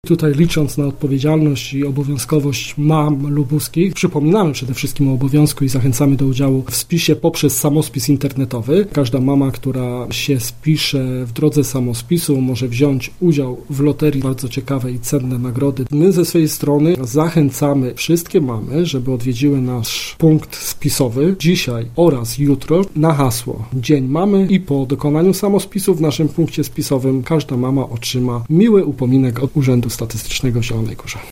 Tutaj licząc na odpowiedzialność i obowiązkowość mam lubuskich, przypominamy przede wszystkim o obowiązku i zachęcamy do udziału w spisie poprzez samospis internetowy. Każda mama, która się spisze w drodze samospisu, może wziąć udział w loterii, bardzo ciekawe i cenne nagrody. My ze swojej strony zachęcamy wszystkie mamy, żeby odwiedziły nasz punkt spisowy dzisiaj oraz jutro na hasło Dzień Mamy i po dokonaniu samospisu w naszym punkcie spisowym każda mama otrzyma miły upominek od Urzędu Statystycznego w Zielonej Górze.